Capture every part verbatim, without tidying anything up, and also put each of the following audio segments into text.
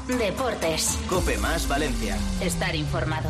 Deportes. COPE más Valencia. Estar informado.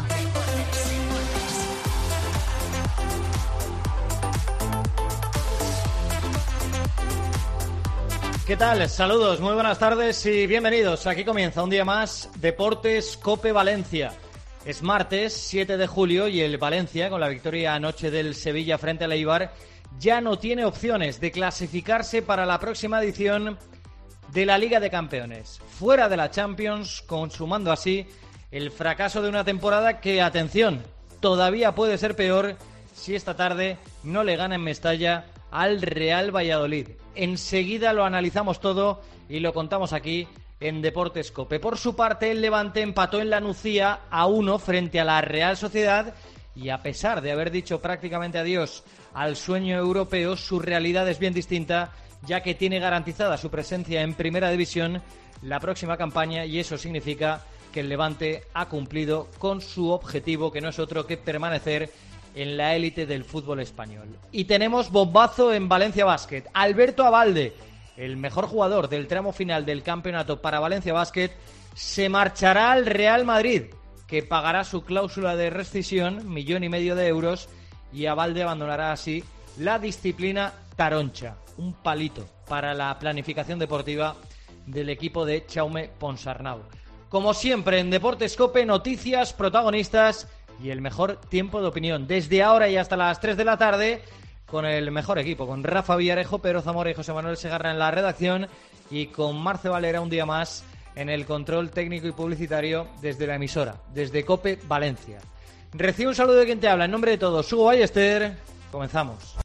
¿Qué tal? Saludos, muy buenas tardes y bienvenidos. Aquí comienza un día más Deportes COPE Valencia. Es martes siete de julio y el Valencia, con la victoria anoche del Sevilla frente al Eibar, ya no tiene opciones de clasificarse para la próxima edición de la Liga de Campeones. Fuera de la Champions, consumando así el fracaso de una temporada que, atención, todavía puede ser peor si esta tarde no le gana en Mestalla al Real Valladolid. Enseguida lo analizamos todo y lo contamos aquí en Deportes COPE. Por su parte, el Levante empató en la Nucía a uno frente a la Real Sociedad y, a pesar de haber dicho prácticamente adiós al sueño europeo, su realidad es bien distinta, ya que tiene garantizada su presencia en Primera División la próxima campaña, y eso significa que el Levante ha cumplido con su objetivo, que no es otro que permanecer en la élite del fútbol español. Y tenemos bombazo en Valencia Basket. Alberto Abalde, el mejor jugador del tramo final del campeonato para Valencia Basket, se marchará al Real Madrid, que pagará su cláusula de rescisión, millón y medio de euros, y Abalde abandonará así la disciplina taroncha. Un palito para la planificación deportiva del equipo de Jaume Ponsarnau. Como siempre en Deportes COPE, noticias, protagonistas y el mejor tiempo de opinión. Desde ahora y hasta las tres de la tarde, con el mejor equipo, con Rafa Villarejo, Pedro Zamora y José Manuel Segarra en la redacción, y con Marce Valera un día más en el control técnico y publicitario desde la emisora, desde COPE Valencia. Recibo un saludo de quien te habla. En nombre de todos, Hugo Ballester. Comenzamos.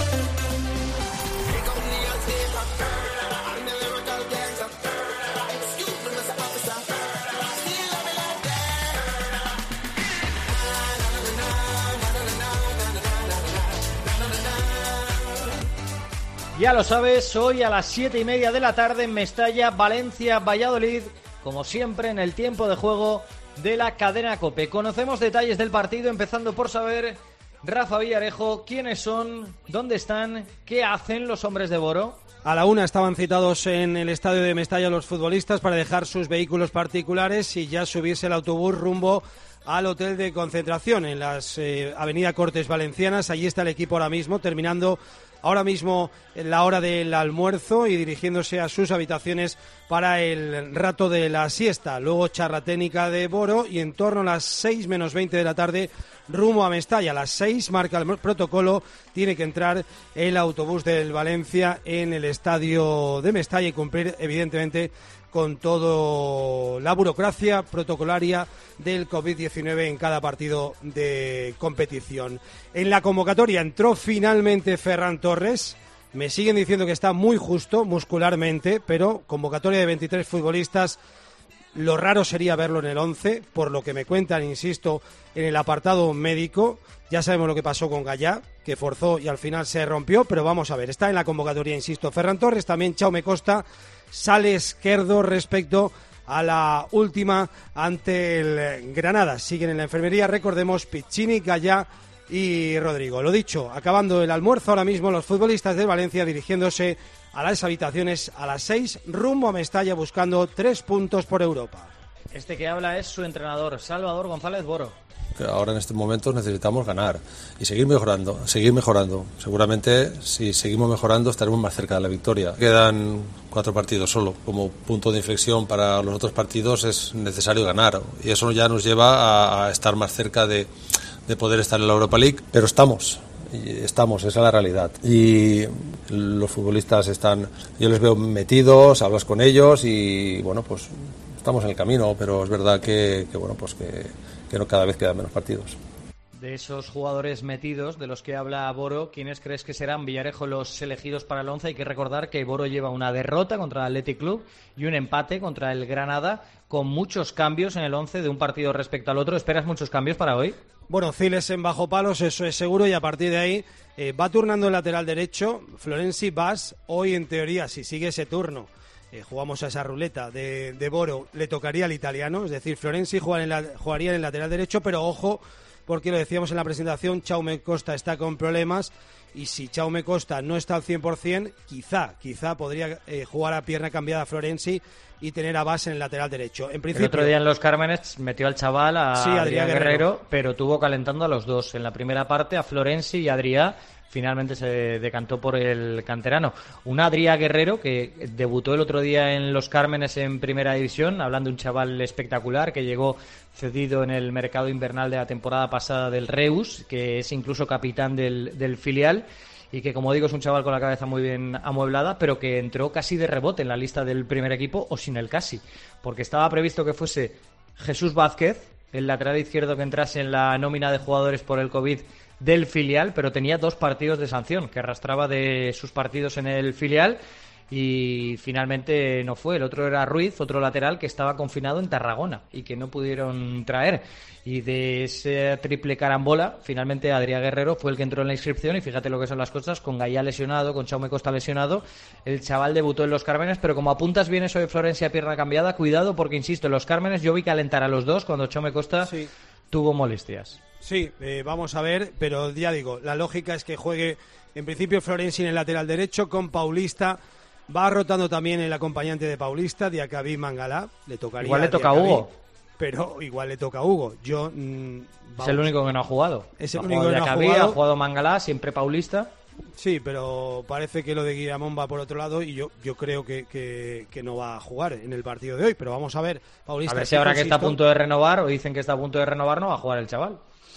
Ya lo sabes, hoy a las siete y media de la tarde en Mestalla, Valencia, Valladolid, como siempre en el tiempo de juego de la cadena COPE. Conocemos detalles del partido, empezando por saber, Rafa Villarejo, quiénes son, dónde están, qué hacen los hombres de Boro. A la una estaban citados en el estadio de Mestalla los futbolistas para dejar sus vehículos particulares y ya subirse el autobús rumbo al hotel de concentración en las eh, Avenida Cortes Valencianas. Allí está el equipo ahora mismo, terminando ahora mismo la hora del almuerzo y dirigiéndose a sus habitaciones para el rato de la siesta. Luego charla técnica de Boro y en torno a las seis menos veinte de la tarde rumbo a Mestalla. A las seis marca el protocolo, tiene que entrar el autobús del Valencia en el estadio de Mestalla y cumplir evidentemente con toda la burocracia protocolaria del covid diecinueve en cada partido de competición. En la convocatoria entró finalmente Ferran Torres. Me siguen diciendo que está muy justo muscularmente, pero convocatoria de veintitrés futbolistas. Lo raro sería verlo en el once, por lo que me cuentan, insisto, en el apartado médico. Ya sabemos lo que pasó con Gallá, que forzó y al final se rompió, pero vamos a ver, está en la convocatoria, insisto, Ferran Torres, también Jaume Costa, sale Esquerdo respecto a la última ante el Granada. Siguen en la enfermería, recordemos, Piccini, Gallá y Rodrigo. Lo dicho, acabando el almuerzo ahora mismo los futbolistas de Valencia dirigiéndose a las habitaciones a las seis, rumbo a Mestalla buscando tres puntos por Europa. Este que habla es su entrenador, Salvador González Boro. Ahora en estos momentos necesitamos ganar y seguir mejorando, seguir mejorando. Seguramente si seguimos mejorando estaremos más cerca de la victoria. Quedan cuatro partidos solo. Como punto de inflexión para los otros partidos es necesario ganar y eso ya nos lleva a, a estar más cerca de, de poder estar en la Europa League. Pero estamos, estamos, esa es la realidad. Y los futbolistas están, yo les veo metidos, hablas con ellos y bueno, pues estamos en el camino, pero es verdad que, que bueno, pues que que no, cada vez quedan menos partidos. De esos jugadores metidos de los que habla Boro, ¿quiénes crees que serán, Villarejo, los elegidos para el once? Hay que recordar que Boro lleva una derrota contra el Athletic Club y un empate contra el Granada, con muchos cambios en el once de un partido respecto al otro. ¿Esperas muchos cambios para hoy? Bueno, Ciles en bajo palos, eso es seguro, y a partir de ahí eh, va turnando el lateral derecho. Florenzi Bas, hoy en teoría, si sigue ese turno, Eh, jugamos a esa ruleta de, de Boro, le tocaría al italiano, es decir, Florenzi jugaría en, la, jugaría en el lateral derecho, pero ojo, porque lo decíamos en la presentación, Jaume Costa está con problemas y si Jaume Costa no está al cien por ciento, quizá, quizá podría eh, jugar a pierna cambiada a Florenzi y tener a Bas en el lateral derecho. En principio, el otro día en los Cármenes metió al chaval a sí, Adrián Guerrero, Guerrero, pero tuvo calentando a los dos. En la primera parte a Florenzi y a Adrián, finalmente se decantó por el canterano. Un Adrián Guerrero que debutó el otro día en los Cármenes en primera división, hablando de un chaval espectacular que llegó cedido en el mercado invernal de la temporada pasada del Reus, que es incluso capitán del, del filial, y que, como digo, es un chaval con la cabeza muy bien amueblada, pero que entró casi de rebote en la lista del primer equipo, o sin el casi, porque estaba previsto que fuese Jesús Vázquez, el lateral izquierdo que entrase en la nómina de jugadores por el COVID del filial, pero tenía dos partidos de sanción que arrastraba de sus partidos en el filial y finalmente no fue. El otro era Ruiz, otro lateral que estaba confinado en Tarragona y que no pudieron traer. Y de ese triple carambola, finalmente Adrián Guerrero fue el que entró en la inscripción y fíjate lo que son las cosas, con Gallá lesionado, con Jaume Costa lesionado, el chaval debutó en los Cármenes, pero como apuntas bien eso de Florencia pierna cambiada, cuidado porque, insisto, en los Cármenes yo vi calentar a los dos cuando Jaume Costa sí tuvo molestias. Sí, eh, vamos a ver, pero ya digo, la lógica es que juegue en principio Florenzi en el lateral derecho con Paulista. Va rotando también el acompañante de Paulista, Diacabí Mangalá. Le tocaría igual le toca a Hugo. Pero igual le toca a Hugo. Yo, mmm, es el único que no ha jugado. Es el ha único que no ha Diacabí, jugado. Ha jugado Mangalá, siempre Paulista. Sí, pero parece que lo de Guillamón va por otro lado y yo yo creo que, que, que no va a jugar en el partido de hoy. Pero vamos a ver, Paulista. A ver si ahora que está a punto de renovar, o dicen que está a punto de renovar, no va a jugar el chaval.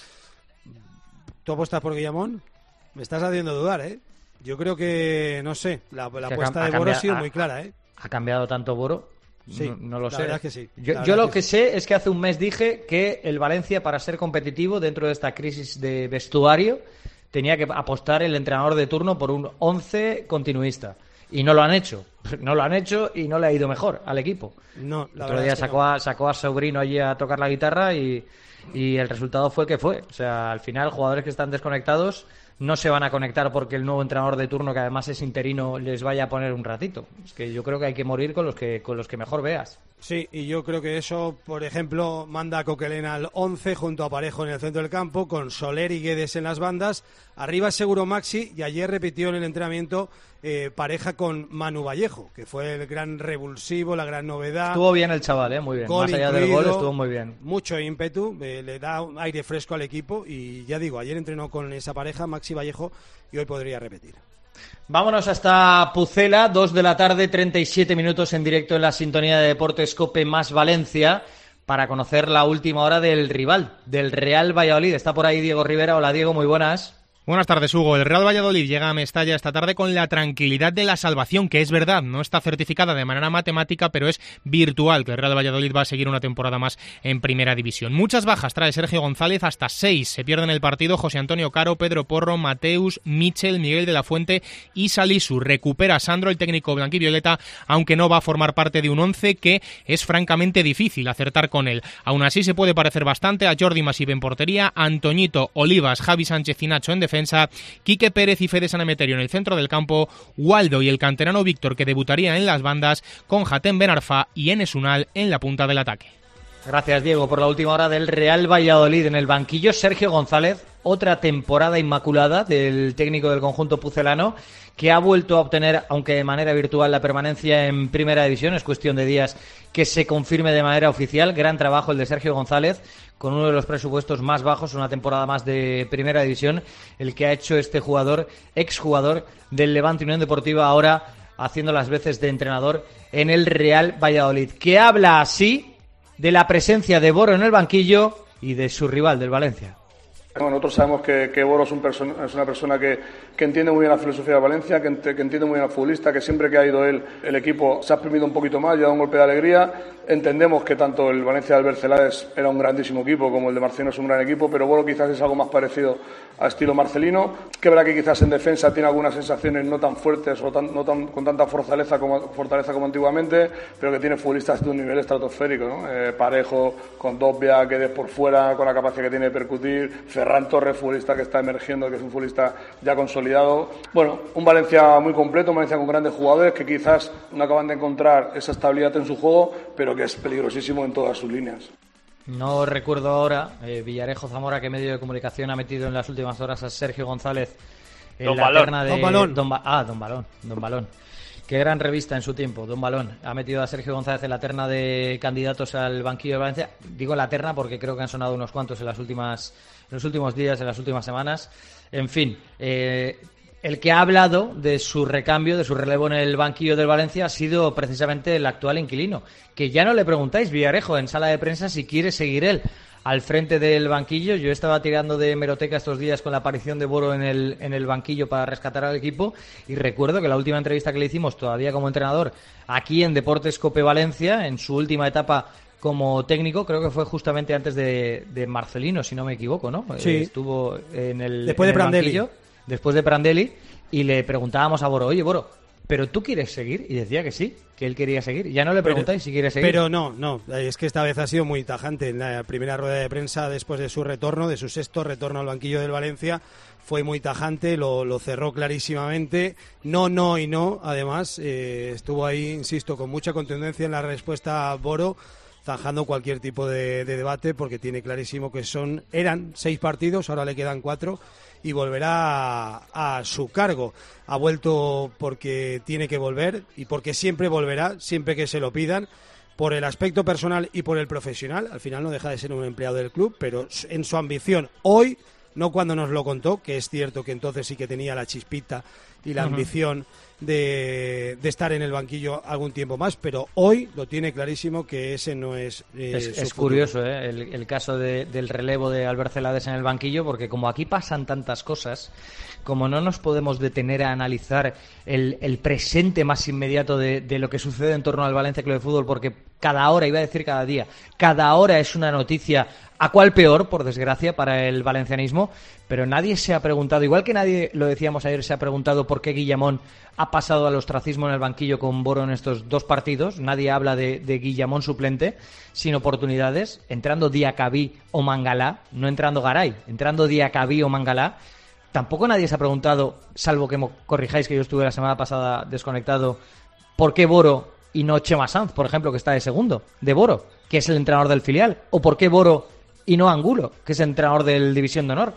¿Tú apuestas por Guillamón? Me estás haciendo dudar, ¿eh? Yo creo que, no sé, la, la apuesta de Boro ha sido muy clara, ¿eh? ¿Ha cambiado tanto Boro? Sí, no, no lo la sé. verdad es que sí. Yo, yo lo que, que sí. sé es que hace un mes dije que el Valencia, para ser competitivo dentro de esta crisis de vestuario, tenía que apostar el entrenador de turno por un once continuista. Y no lo han hecho. No lo han hecho y no le ha ido mejor al equipo. No, el otro día sacó, no. a, sacó a Sobrino allí a tocar la guitarra y, y el resultado fue el que fue. O sea, al final, jugadores que están desconectados no se van a conectar porque el nuevo entrenador de turno, que además es interino, les vaya a poner un ratito. Es que yo creo que hay que morir con los que con los que mejor veas. Sí, y yo creo que eso, por ejemplo, manda a Coquelin al once junto a Parejo en el centro del campo, con Soler y Guedes en las bandas. Arriba seguro Maxi, y ayer repitió en el entrenamiento eh, pareja con Manu Vallejo, que fue el gran revulsivo, la gran novedad. Estuvo bien el chaval, ¿eh? Muy bien. Gol Más allá incluido, del gol, estuvo muy bien. Mucho ímpetu, eh, le da un aire fresco al equipo y ya digo, ayer entrenó con esa pareja, Maxi Vallejo, y hoy podría repetir. Vámonos hasta Pucela, dos de la tarde, treinta y siete minutos en directo en la sintonía de Deportes COPE más Valencia, para conocer la última hora del rival, del Real Valladolid. Está por ahí Diego Rivera. Hola Diego, muy buenas. Buenas tardes, Hugo. El Real Valladolid llega a Mestalla esta tarde con la tranquilidad de la salvación, que es verdad, no está certificada de manera matemática, pero es virtual, que el Real Valladolid va a seguir una temporada más en Primera División. Muchas bajas trae Sergio González, hasta seis. Se pierden el partido José Antonio Caro, Pedro Porro, Mateus, Michel, Miguel de la Fuente y Salisu. Recupera Sandro, el técnico blanquivioleta, aunque no va a formar parte de un once que es francamente difícil acertar con él. Aún así se puede parecer bastante a Jordi Masip en portería, Antoñito, Olivas, Javi Sánchez y Nacho en defensa, Quique Pérez y Fede San Emeterio en el centro del campo, Waldo y el canterano Víctor, que debutaría en las bandas, con Hatem Benarfa y Enes Unal en la punta del ataque. Gracias, Diego. Por la última hora del Real Valladolid, en el banquillo Sergio González, otra temporada inmaculada del técnico del conjunto pucelano, que ha vuelto a obtener, aunque de manera virtual, la permanencia en Primera División. Es cuestión de días que se confirme de manera oficial. Gran trabajo el de Sergio González, con uno de los presupuestos más bajos, una temporada más de Primera División, el que ha hecho este jugador, exjugador del Levante Unión Deportiva, ahora haciendo las veces de entrenador en el Real Valladolid, que habla así de la presencia de Boro en el banquillo y de su rival, del Valencia. Bueno, nosotros sabemos que, que Boro es, un perso- es una persona que, que entiende muy bien la filosofía de Valencia, que, ent- que entiende muy bien al futbolista, que siempre que ha ido él, el equipo se ha exprimido un poquito más, y ha dado un golpe de alegría. Entendemos que tanto el Valencia de Albert Celades era un grandísimo equipo, como el de Marcelino es un gran equipo, pero Boro quizás es algo más parecido a estilo marcelino, que verá que quizás en defensa tiene algunas sensaciones no tan fuertes o tan, no tan, con tanta fortaleza como, fortaleza como antiguamente, pero que tiene futbolistas de un nivel estratosférico, ¿no? Eh, Parejo, con Dobbia, que des por fuera, con la capacidad que tiene de percutir, Ferran Torres, futbolista que está emergiendo, que es un futbolista ya consolidado. Bueno, un Valencia muy completo, un Valencia con grandes jugadores que quizás no acaban de encontrar esa estabilidad en su juego, pero que es peligrosísimo en todas sus líneas. No recuerdo ahora, eh, Villarejo Zamora, qué medio de comunicación ha metido en las últimas horas a Sergio González en Don la Balón. terna de Don Balón. Don Ba- ah, Don Balón, Don Balón. Qué gran revista en su tiempo, Don Balón. Ha metido a Sergio González en la terna de candidatos al banquillo de Valencia. Digo la terna porque creo que han sonado unos cuantos en las últimas, en los últimos días, en las últimas semanas. En fin, eh, el que ha hablado de su recambio, de su relevo en el banquillo del Valencia ha sido precisamente el actual inquilino. Que ya no le preguntáis, Villarejo, en sala de prensa si quiere seguir él al frente del banquillo. Yo estaba tirando de hemeroteca estos días con la aparición de Boro en el, en el banquillo para rescatar al equipo, y recuerdo que la última entrevista que le hicimos todavía como entrenador aquí en Deportes Cope Valencia, en su última etapa como técnico, creo que fue justamente antes de, de Marcelino, si no me equivoco, ¿no? Sí. Eh, estuvo en el, Después en de el Prandelli. banquillo, después de Prandelli, y le preguntábamos a Boro, oye, Boro, ¿pero tú quieres seguir? Y decía que sí, que él quería seguir. Ya no le preguntáis si quiere seguir. Pero no, no, es que esta vez ha sido muy tajante. En la primera rueda de prensa, después de su retorno, de su sexto retorno al banquillo del Valencia, fue muy tajante, lo, lo cerró clarísimamente. No, no y no. Además, eh, estuvo ahí, insisto, con mucha contundencia en la respuesta a Boro, zanjando cualquier tipo de, de debate, porque tiene clarísimo que son eran seis partidos, ahora le quedan cuatro, y volverá a, a su cargo. Ha vuelto porque tiene que volver y porque siempre volverá, siempre que se lo pidan, por el aspecto personal y por el profesional. Al final no deja de ser un empleado del club, pero en su ambición hoy, no cuando nos lo contó, que es cierto que entonces sí que tenía la chispita y la uh-huh. ambición de, de estar en el banquillo algún tiempo más, pero hoy lo tiene clarísimo que ese no es eh, Es, su es futuro. curioso ¿eh? el, el caso de, del relevo de Albert Celades en el banquillo, porque como aquí pasan tantas cosas, como no nos podemos detener a analizar el, el presente más inmediato de, de lo que sucede en torno al Valencia Club de Fútbol, porque cada hora, iba a decir cada día, cada hora es una noticia, a cuál peor, por desgracia, para el valencianismo, pero nadie se ha preguntado, igual que nadie, lo decíamos ayer, se ha preguntado por qué Guillamón ha pasado al ostracismo en el banquillo con Boro en estos dos partidos. Nadie habla de, de Guillamón suplente, sin oportunidades, entrando Diacabí o Mangalá, no entrando Garay, entrando Diacabí o Mangalá. Tampoco nadie se ha preguntado, salvo que me corrijáis que yo estuve la semana pasada desconectado, ¿por qué Boro y no Chema Sanz, por ejemplo, que está de segundo, de Boro, que es el entrenador del filial? ¿O por qué Boro y no Angulo, que es el entrenador del División de Honor?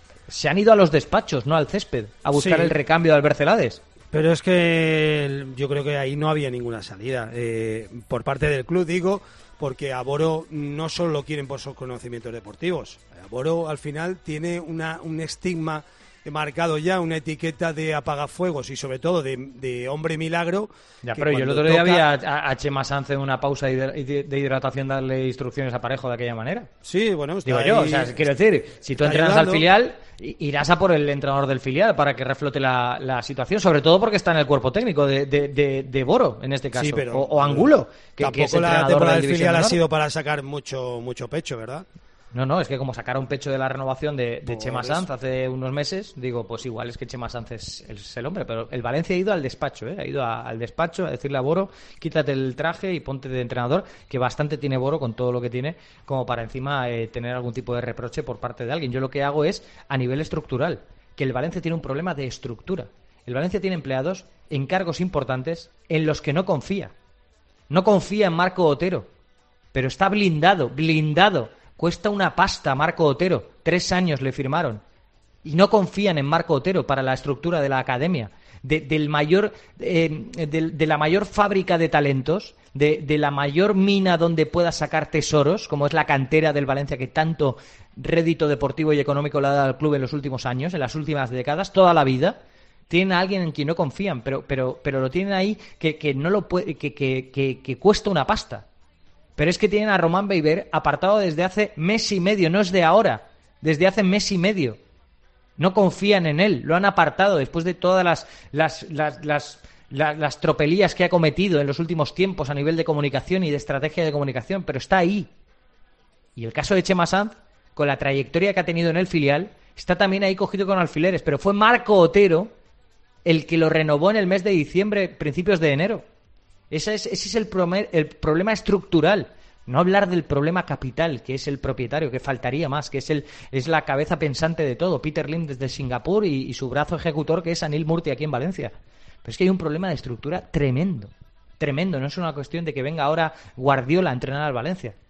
Se han ido a los despachos, no al césped, a buscar Sí. el recambio de Albert Celades. Pero es que yo creo que ahí no había ninguna salida. Eh, por parte del club, digo, porque a Boro no solo lo quieren por sus conocimientos deportivos. A Boro al final tiene una, un estigma marcado ya, una etiqueta de apagafuegos y sobre todo de, de hombre milagro. Ya, que pero yo el cuando otro día toca- vi a, a- a Chema Sanz en una pausa de, de- de hidratación darle instrucciones a Parejo de aquella manera. Sí, bueno, está Digo yo, o ahí- sea, quiero decir, si tú está entrenas ayudando. al filial, i- irás a por el entrenador del filial para que reflote la, la situación, sobre todo porque está en el cuerpo técnico de, de, de, de Boro, en este caso, Sí, pero- o, o Angulo, que, Tampoco que es la entrenador temporada del del División filial de ha Honor. sido para sacar mucho mucho pecho, ¿verdad? No, no, es que como sacaron pecho de la renovación de, de Por Chema eso. Sanz hace unos meses, digo, pues igual es que Chema Sanz es, es el hombre, pero el Valencia ha ido al despacho, ¿eh? ha ido a- al despacho a decirle a Boro, quítate el traje y ponte de entrenador, que bastante tiene Boro con todo lo que tiene, como para encima eh, tener algún tipo de reproche por parte de alguien. Yo lo que hago es, a nivel estructural, que el Valencia tiene un problema de estructura. El Valencia tiene empleados en cargos importantes en los que no confía. No confía en Marco Otero, pero está blindado, blindado. Cuesta una pasta Marco Otero. Tres años le firmaron. Y no confían en Marco Otero para la estructura de la academia. De, del mayor, eh, de, de la mayor fábrica de talentos, de, de la mayor mina donde pueda sacar tesoros, como es la cantera del Valencia, que tanto rédito deportivo y económico le ha dado al club en los últimos años, en las últimas décadas, toda la vida. Tienen a alguien en quien no confían, pero, pero, pero lo tienen ahí que, que no lo puede, que, que, que, que cuesta una pasta. Pero es que tienen a Román Beiber apartado desde hace mes y medio, no es de ahora, desde hace mes y medio. No confían en él, lo han apartado después de todas las, las, las, las, las, las tropelías que ha cometido en los últimos tiempos a nivel de comunicación y de estrategia de comunicación, pero está ahí. Y el caso de Chema Sanz, con la trayectoria que ha tenido en el filial, está también ahí cogido con alfileres, pero fue Marco Otero el que lo renovó en el mes de diciembre, principios de enero. Ese es, ese es el, prome- el problema estructural. No hablar del problema capital, que es el propietario, que faltaría más, que es el es la cabeza pensante de todo. Peter Lim desde Singapur y, y su brazo ejecutor, que es Anil Murti aquí en Valencia. Pero es que hay un problema de estructura tremendo. Tremendo. No es una cuestión de que venga ahora Guardiola a entrenar al Valencia.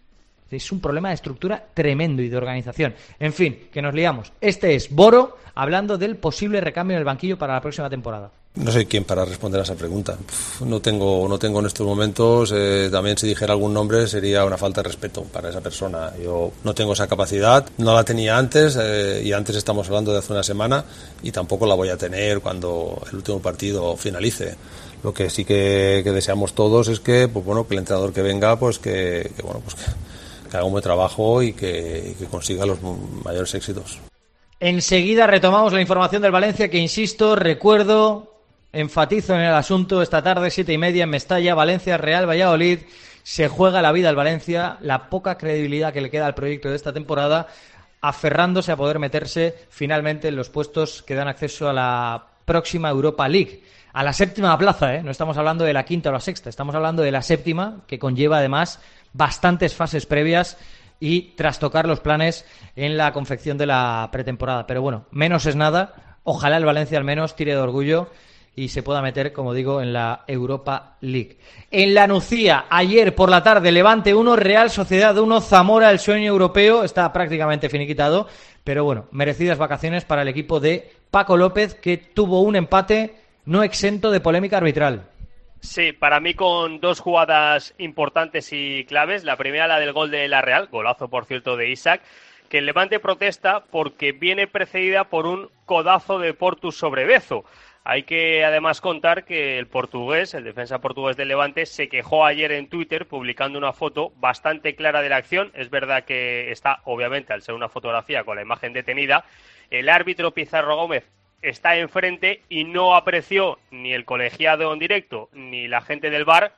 Es un problema de estructura tremendo y de organización. En fin, que nos liamos. Este es Boro hablando del posible recambio en el banquillo para la próxima temporada. No sé quién para responder a esa pregunta. No tengo, no tengo en estos momentos. Eh, también si dijera algún nombre sería una falta de respeto para esa persona. Yo no tengo esa capacidad, no la tenía antes eh, y antes estamos hablando de hace una semana y tampoco la voy a tener cuando el último partido finalice. Lo que sí que, que deseamos todos es que, pues bueno, que el entrenador que venga, pues que, que bueno, pues que, que haga un buen trabajo y que, y que consiga los mayores éxitos. Enseguida retomamos la información del Valencia, que insisto, recuerdo. Enfatizo en el asunto, esta tarde, siete y media en Mestalla, Valencia, Real Valladolid. Se juega la vida al Valencia, la poca credibilidad que le queda al proyecto de esta temporada, aferrándose a poder meterse finalmente en los puestos que dan acceso a la próxima Europa League. A la séptima plaza, ¿eh? No estamos hablando de la quinta o la sexta, estamos hablando de la séptima, que conlleva además bastantes fases previas y trastocar los planes en la confección de la pretemporada. Pero bueno, menos es nada. Ojalá el Valencia al menos tire de orgullo y se pueda meter, como digo, en la Europa League. En la Nucía, ayer por la tarde, Levante uno, Real Sociedad uno, Zamora, el sueño europeo, está prácticamente finiquitado, pero bueno, merecidas vacaciones para el equipo de Paco López, que tuvo un empate no exento de polémica arbitral. Sí, para mí con dos jugadas importantes y claves. La primera, la del gol de la Real, golazo por cierto de Isaac, que el Levante protesta porque viene precedida por un codazo de Portu sobre Bezo. Hay que además contar que el portugués, el defensa portugués del Levante, se quejó ayer en Twitter publicando una foto bastante clara de la acción. Es verdad que está, obviamente, al ser una fotografía con la imagen detenida, el árbitro Pizarro Gómez está enfrente y no apreció ni el colegiado en directo ni la gente del V A R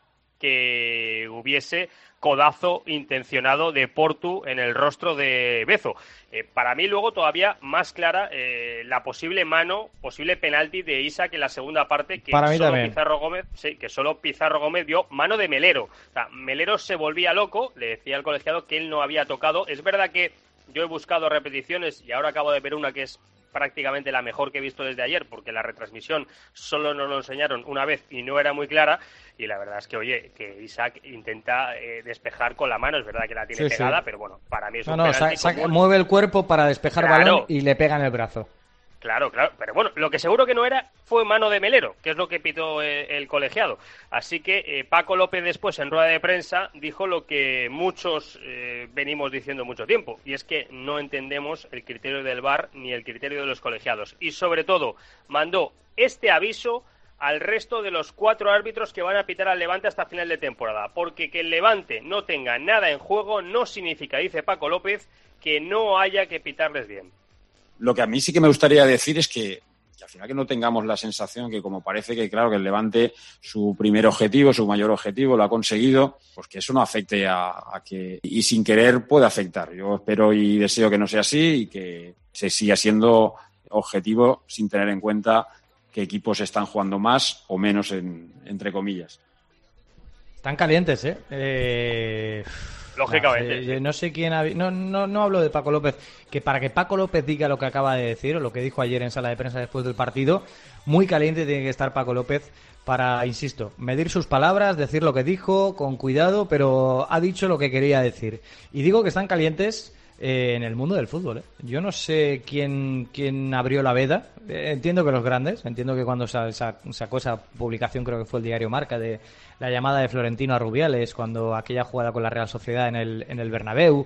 que hubiese codazo intencionado de Portu en el rostro de Bezo. Eh, para mí luego todavía más clara eh, la posible mano, posible penalti de Isaac en la segunda parte, que para mí solo también. Pizarro Gómez, sí, que solo Pizarro Gómez vio mano de Melero. O sea, Melero se volvía loco, le decía al colegiado que él no había tocado. Es verdad que yo he buscado repeticiones y ahora acabo de ver una que es prácticamente la mejor que he visto desde ayer, porque la retransmisión solo nos lo enseñaron una vez y no era muy clara, y la verdad es que, oye, que Isaac intenta eh, despejar con la mano, es verdad que la tiene sí, pegada, sí. pero bueno, para mí es no, un no, penalti sa- sa- común. mueve el cuerpo para despejar Claro. balón y le pega en el brazo. Claro, claro, pero bueno, lo que seguro que no era fue mano de Melero, que es lo que pitó eh, el colegiado. Así que eh, Paco López después en rueda de prensa dijo lo que muchos eh, venimos diciendo mucho tiempo, y es que no entendemos el criterio del V A R ni el criterio de los colegiados. Y sobre todo, mandó este aviso al resto de los cuatro árbitros que van a pitar al Levante hasta final de temporada, porque que el Levante no tenga nada en juego no significa, dice Paco López, que no haya que pitarles bien. Lo que a mí sí que me gustaría decir es que, que al final que no tengamos la sensación que, como parece que, claro, que el Levante, su primer objetivo, su mayor objetivo, lo ha conseguido, pues que eso no afecte a, a que... Y sin querer puede afectar. Yo espero y deseo que no sea así y que se siga siendo objetivo sin tener en cuenta qué equipos están jugando más o menos, en, entre comillas. Están calientes, ¿eh? eh... Lógicamente. No, no sé quién ha... no, no, no hablo de Paco López, que para que Paco López diga lo que acaba de decir o lo que dijo ayer en sala de prensa después del partido, muy caliente tiene que estar Paco López para, insisto, medir sus palabras, decir lo que dijo con cuidado, pero ha dicho lo que quería decir. Y digo que están calientes eh, en el mundo del fútbol, ¿eh? Yo no sé quién, quién abrió la veda. Eh, entiendo que los grandes, entiendo que cuando sa- sa- sacó esa publicación, creo que fue el diario Marca, de la llamada de Florentino a Rubiales cuando aquella jugada con la Real Sociedad en el, en el Bernabéu,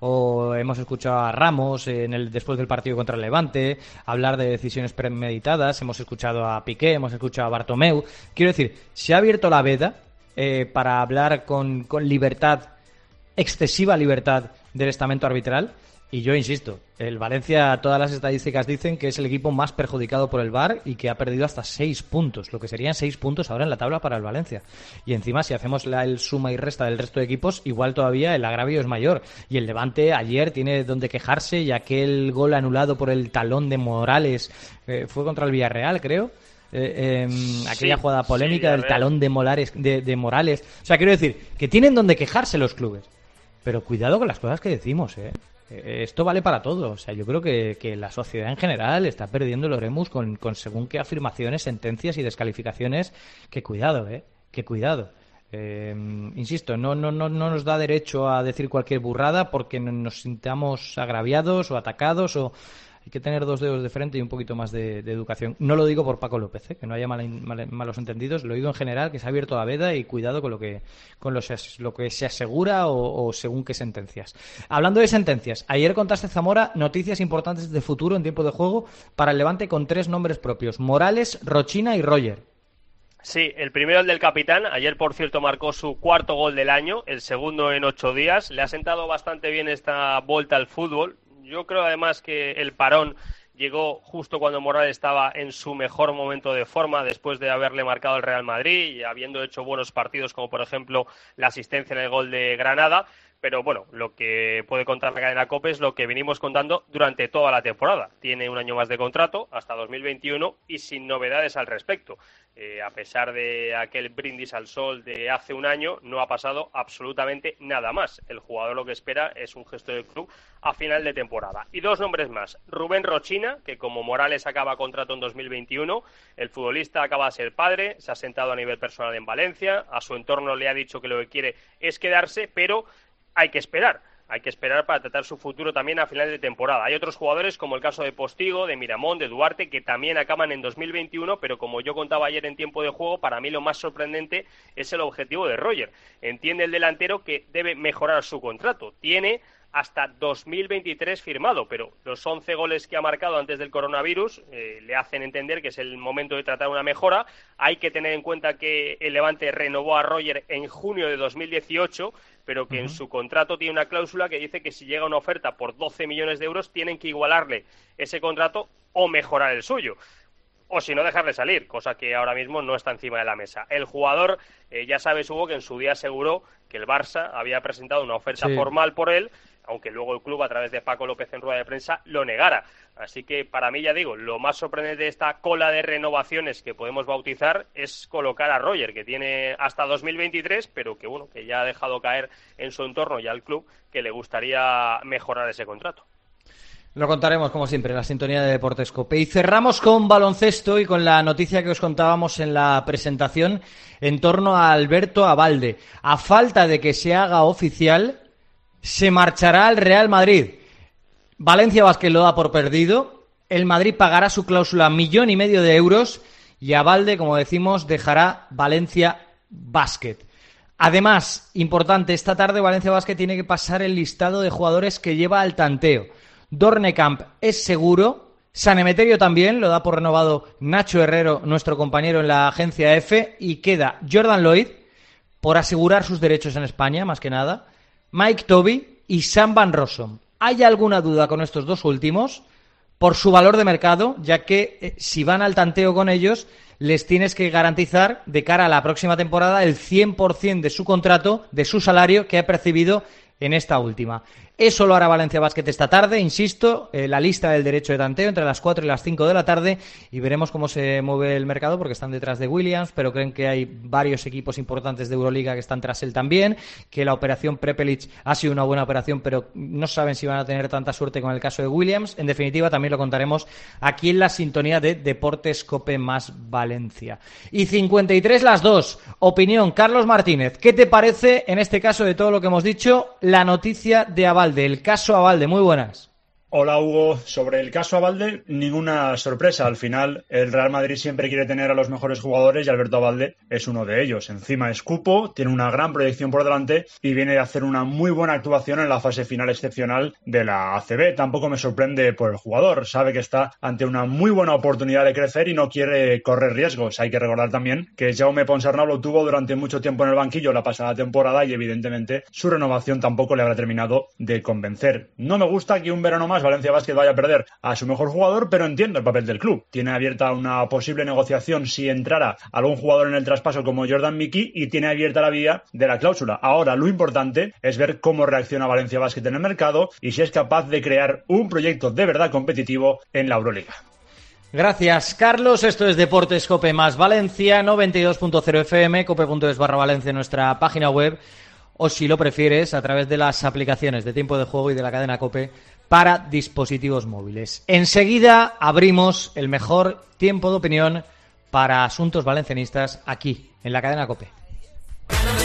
o hemos escuchado a Ramos en el, después del partido contra el Levante hablar de decisiones premeditadas, hemos escuchado a Piqué, hemos escuchado a Bartomeu. Quiero decir, se ha abierto la veda eh, para hablar con, con libertad, excesiva libertad del estamento arbitral. Y yo insisto, el Valencia, todas las estadísticas dicen que es el equipo más perjudicado por el V A R y que ha perdido hasta seis puntos, lo que serían seis puntos ahora en la tabla para el Valencia. Y encima, si hacemos la el suma y resta del resto de equipos, igual todavía el agravio es mayor. Y el Levante ayer tiene donde quejarse, y aquel gol anulado por el talón de Morales, eh, fue contra el Villarreal, creo. Eh, eh, aquella Sí, jugada polémica sí, del Villarreal. talón de, Molares, de, de Morales. O sea, quiero decir, que tienen donde quejarse los clubes. Pero cuidado con las cosas que decimos, ¿eh? Esto vale para todo. O sea, yo creo que, que la sociedad en general está perdiendo el oremus con, con según qué afirmaciones, sentencias y descalificaciones. Que cuidado, ¿eh? Que cuidado. Eh, insisto, no, no, no, no nos da derecho a decir cualquier burrada porque nos sintamos agraviados o atacados, o hay que tener dos dedos de frente y un poquito más de, de educación. No lo digo por Paco López, ¿eh? Que no haya mal, mal, malos entendidos, lo digo en general, que se ha abierto la veda y cuidado con lo que con lo, lo que se asegura o, o según qué sentencias. Hablando de sentencias, ayer contaste, Zamora, noticias importantes de futuro en tiempo de juego para el Levante con tres nombres propios: Morales, Rochina y Roger. Sí, el primero el del capitán. Ayer, por cierto, marcó su cuarto gol del año, el segundo en ocho días. Le ha sentado bastante bien esta vuelta al fútbol. Yo creo además que el parón llegó justo cuando Morales estaba en su mejor momento de forma, después de haberle marcado el Real Madrid y habiendo hecho buenos partidos, como por ejemplo la asistencia en el gol de Granada. Pero bueno, lo que puede contar la cadena COPE es lo que venimos contando durante toda la temporada. Tiene un año más de contrato, hasta dos mil veintiuno, y sin novedades al respecto. Eh, a pesar de aquel brindis al sol de hace un año, no ha pasado absolutamente nada más. El jugador lo que espera es un gesto del club a final de temporada. Y dos nombres más. Rubén Rochina, que como Morales acaba contrato en dos mil veintiuno, el futbolista acaba de ser padre, se ha sentado a nivel personal en Valencia, a su entorno le ha dicho que lo que quiere es quedarse, pero hay que esperar. Hay que esperar para tratar su futuro también a final de temporada. Hay otros jugadores, como el caso de Postigo, de Miramón, de Duarte, que también acaban en dos mil veintiuno, pero como yo contaba ayer en tiempo de juego, para mí lo más sorprendente es el objetivo de Roger. Entiende el delantero que debe mejorar su contrato. Tiene hasta dos mil veintitrés firmado, pero los once goles que ha marcado antes del coronavirus eh, le hacen entender que es el momento de tratar una mejora. Hay que tener en cuenta que el Levante renovó a Roger en junio de dos mil dieciocho, pero que uh-huh. en su contrato tiene una cláusula que dice que si llega una oferta por doce millones de euros tienen que igualarle ese contrato o mejorar el suyo, o si no dejarle salir, cosa que ahora mismo no está encima de la mesa. El jugador, eh, ya sabes, Hugo, que en su día aseguró que el Barça había presentado una oferta sí. formal por él, aunque luego el club, a través de Paco López en rueda de prensa, lo negara. Así que, para mí, ya digo, lo más sorprendente de esta cola de renovaciones que podemos bautizar es colocar a Roger, que tiene hasta dos mil veintitrés, pero que, bueno, que ya ha dejado caer en su entorno y al club que le gustaría mejorar ese contrato. Lo contaremos, como siempre, en la sintonía de Deportes COPE. Y cerramos con baloncesto y con la noticia que os contábamos en la presentación en torno a Alberto Abalde. A falta de que se haga oficial, se marchará al Real Madrid. Valencia Basket lo da por perdido. El Madrid pagará su cláusula millón y medio de euros y Abalde, como decimos, dejará Valencia Basket. Además, importante, esta tarde Valencia Basket tiene que pasar el listado de jugadores que lleva al tanteo. Dornekamp es seguro, San Emeterio también, lo da por renovado Nacho Herrero, nuestro compañero en la agencia F, y queda Jordan Lloyd, por asegurar sus derechos en España, más que nada, Mike Toby y Sam Van Rossum. ¿Hay alguna duda con estos dos últimos? Por su valor de mercado, ya que eh, si van al tanteo con ellos, les tienes que garantizar de cara a la próxima temporada el cien por ciento de su contrato, de su salario que ha percibido en esta última. Eso lo hará Valencia Basket esta tarde, insisto, eh, la lista del derecho de tanteo entre las cuatro y las cinco de la tarde, y veremos cómo se mueve el mercado, porque están detrás de Williams, pero creen que hay varios equipos importantes de Euroliga que están tras él también, que la operación Prepelic ha sido una buena operación, pero no saben si van a tener tanta suerte con el caso de Williams. En definitiva, también lo contaremos aquí en la sintonía de Deportes COPE más Valencia. Y cincuenta y tres las dos. Opinión, Carlos Martínez. ¿Qué te parece, en este caso, de todo lo que hemos dicho, la noticia de Abalde, el caso Abalde? Muy buenas. Hola, Hugo. Sobre el caso Abalde, ninguna sorpresa. Al final, el Real Madrid siempre quiere tener a los mejores jugadores y Alberto Abalde es uno de ellos. Encima es cupo, tiene una gran proyección por delante y viene de hacer una muy buena actuación en la fase final excepcional de la A C B. Tampoco me sorprende por el jugador. Sabe que está ante una muy buena oportunidad de crecer y no quiere correr riesgos. Hay que recordar también que Jaume Ponsarnau lo tuvo durante mucho tiempo en el banquillo la pasada temporada y evidentemente su renovación tampoco le habrá terminado de convencer. No me gusta que un verano más Valencia Basket vaya a perder a su mejor jugador, pero entiendo el papel del club. Tiene abierta una posible negociación si entrara algún jugador en el traspaso como Jordan Mickey y tiene abierta la vía de la cláusula. Ahora lo importante es ver cómo reacciona Valencia Basket en el mercado y si es capaz de crear un proyecto de verdad competitivo en la Euroliga. Gracias, Carlos. Esto es Deportes COPE más Valencia, noventa y dos punto cero F M, cope punto es barra Valencia, nuestra página web, o si lo prefieres, a través de las aplicaciones de Tiempo de Juego y de la cadena COPE para dispositivos móviles. Enseguida abrimos el mejor tiempo de opinión para asuntos valencianistas aquí, en la cadena COPE.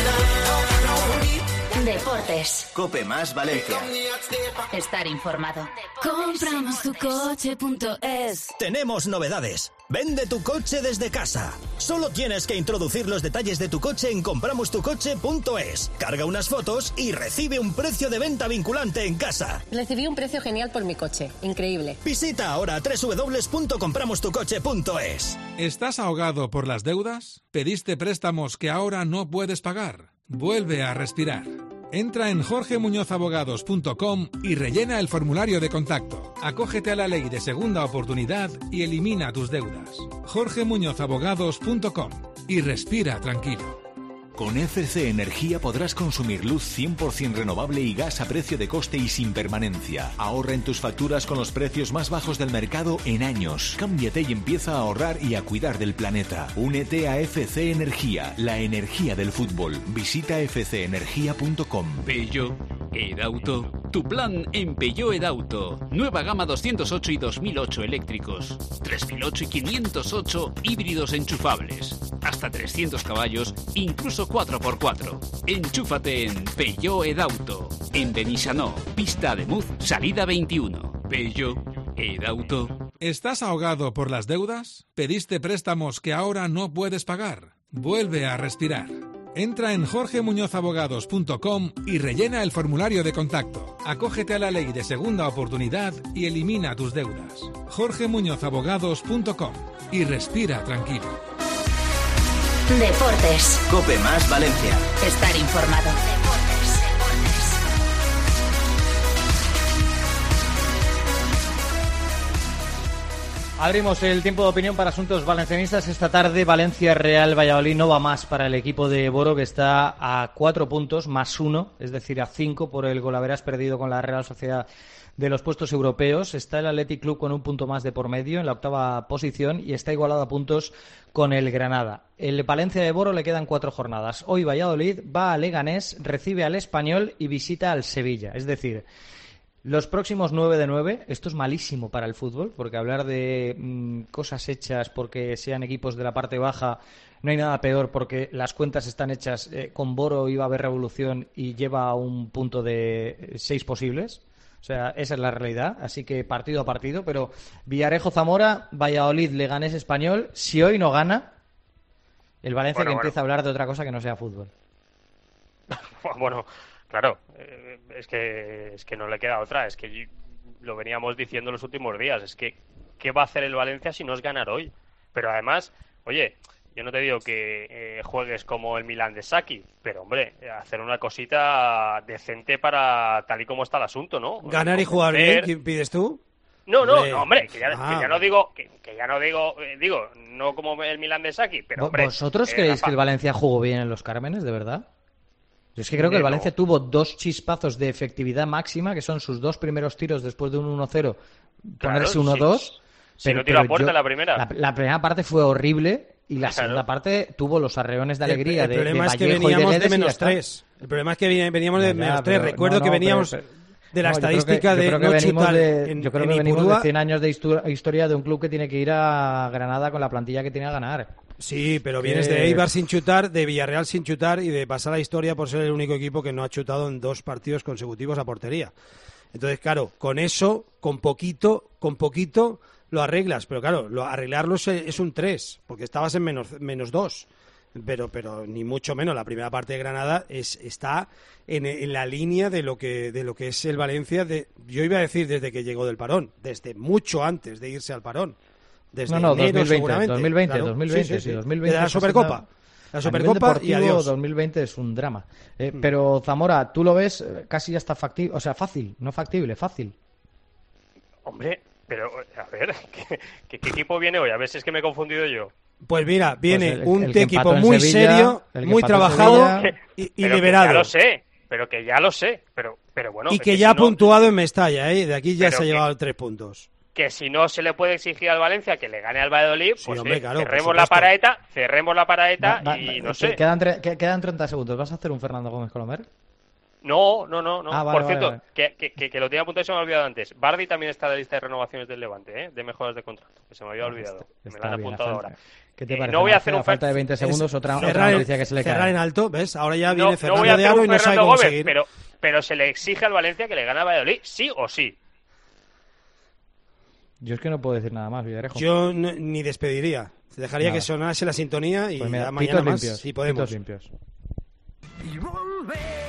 Deportes. Cope más Valencia. Estar informado. Compramos tu coche punto es. Tenemos novedades. Vende tu coche desde casa. Solo tienes que introducir los detalles de tu coche en compramos tu coche punto es. Carga unas fotos y recibe un precio de venta vinculante en casa. Recibí un precio genial por mi coche. Increíble. Visita ahora doble u doble u doble u punto compramos tu coche punto es. ¿Estás ahogado por las deudas? ¿Pediste préstamos que ahora no puedes pagar? Vuelve a respirar. Entra en jorge muñoz abogados punto com y rellena el formulario de contacto. Acógete a la ley de segunda oportunidad y elimina tus deudas. jorge muñoz abogados punto com y respira tranquilo. Con F C Energía podrás consumir luz cien por ciento renovable y gas a precio de coste y sin permanencia. Ahorra en tus facturas con los precios más bajos del mercado en años. Cámbiate y empieza a ahorrar y a cuidar del planeta. Únete a F C Energía, la energía del fútbol. Visita f c energía punto com. Peugeot Edauto. Tu plan en Peugeot Edauto. Nueva gama doscientos ocho y dos mil ocho eléctricos. tres mil ocho y quinientos ocho híbridos enchufables. Hasta trescientos caballos, incluso cuatro por cuatro. Enchúfate en Peugeot Edauto. En Benissanó, pista de Muz, salida veintiuno. Peugeot Edauto. ¿Estás ahogado por las deudas? ¿Pediste préstamos que ahora no puedes pagar? Vuelve a respirar. Entra en jorge muñoz abogados punto com y rellena el formulario de contacto. Acógete a la ley de segunda oportunidad y elimina tus deudas. jorge muñoz abogados punto com y respira tranquilo. Deportes. Cope más Valencia. Estar informado. Abrimos el tiempo de opinión para asuntos valencianistas. Esta tarde Valencia Real Valladolid no va más para el equipo de Boro, que está a cuatro puntos más uno, es decir, a cinco por el golaveras perdido con la Real Sociedad de los puestos europeos. Está el Athletic Club con un punto más de por medio en la octava posición y está igualado a puntos con el Granada. El Valencia de Boro le quedan cuatro jornadas. Hoy Valladolid va a Leganés, recibe al Español y visita al Sevilla. Es decir, los próximos nueve de nueve, esto es malísimo para el fútbol, porque hablar de mmm, cosas hechas porque sean equipos de la parte baja, no hay nada peor, porque las cuentas están hechas. Eh, con Boro iba a haber revolución y lleva a un punto de seis posibles. O sea, esa es la realidad. Así que partido a partido. Pero Villarejo-Zamora, Valladolid, Leganés, Español. Si hoy no gana, el Valencia bueno, que bueno. empieza a hablar de otra cosa que no sea fútbol. Bueno, claro. Eh, es que es que no le queda otra. Es que lo veníamos diciendo los últimos días. Es que ¿qué va a hacer el Valencia si no es ganar hoy? Pero además, oye, yo no te digo que eh, juegues como el Milan de Saki, pero hombre, hacer una cosita decente para tal y como está el asunto, ¿no? Ganar y jugar bien, ¿quién pides tú? No, no, no, hombre, que ya, ah. que ya no digo, que, que ya no digo, eh, digo, no como el Milan de Saki, pero hombre. ¿Vosotros eh, creéis Rafa... que el Valencia jugó bien en los Cármenes, de verdad? Yo es que creo que el Valencia no. tuvo dos chispazos de efectividad máxima, que son sus dos primeros tiros después de un uno cero, ponerse claro, uno dos. Si, si no tiró a puerta yo, la primera. La, la primera parte fue horrible. Y la claro. segunda parte tuvo los arreones de alegría el, el de, problema de es que Vallejo veníamos y de, de menos tres. El problema es que veníamos de ya, menos ya, tres. Pero, Recuerdo no, no, que veníamos pero, pero, de la no, estadística yo creo que, de yo creo no chutar de, en, Yo creo en que venimos Ipurúa. de cien años de historia de un club que tiene que ir a Granada con la plantilla que tiene a ganar. Sí, pero que... vienes de Eibar sin chutar, de Villarreal sin chutar y de pasar a la historia por ser el único equipo que no ha chutado en dos partidos consecutivos a portería. Entonces, claro, con eso, con poquito, con poquito lo arreglas, pero claro, lo, arreglarlo es, es un tres, porque estabas en menos, menos dos. Pero, pero ni mucho menos. La primera parte de Granada es, está en, en la línea de lo que de lo que es el Valencia. De, yo iba a decir desde que llegó del parón, desde mucho antes de irse al parón. Desde no, no, enero, dos mil veinte, seguramente. dos mil veinte, Claro. dos mil veinte, sí, sí, sí. sí, dos mil veinte. De la Supercopa. La Supercopa y adiós. dos mil veinte es un drama. Eh, mm. Pero Zamora, tú lo ves casi hasta factible, o sea, fácil, no factible, fácil. Hombre, pero a ver, ¿qué, qué, qué equipo viene hoy? A ver si es que me he confundido yo. Pues mira, viene pues el, un el equipo muy Sevilla, serio, muy trabajado y, y liberado. Ya lo sé, pero que ya lo sé, pero, pero bueno. Y que, que ya si ha no, puntuado en Mestalla, ¿eh? De aquí ya se ha que, llevado tres puntos. Que si no se le puede exigir al Valencia que le gane al Valladolid, sí, pues hombre, eh, claro, cerremos la paraeta, cerremos la paraeta va, va, y no sé. Quedan, tre- quedan treinta segundos. ¿Vas a hacer un Fernando Gómez Colomer? No, no, no, no. Ah, vale, Por cierto, vale, vale. Que, que, que, que lo tenía apuntado y se me ha olvidado antes. Bardi también está en la lista de renovaciones del Levante, ¿eh? De mejoras de contrato, que se me había olvidado. Está, me lo han bien, apuntado falta. ahora. ¿Qué te Eh, parece? no voy a hacer A un falta de veinte segundos, otra, otra noticia que se le cae. Cerrar en alto, ¿ves? Ahora ya No, viene no Fernando voy a de hacer Aro un y no sabe Fernando cómo Gómez, seguir. pero, pero se le exige al Valencia que le gane a Valladolid, sí o sí. Yo es que no puedo decir nada más, Villarejo. Yo no- ni despediría. Dejaría Nada. que sonase la sintonía y Pues mira, ya mañana pitos más, limpios, si podemos. pitos limpios. Y volver.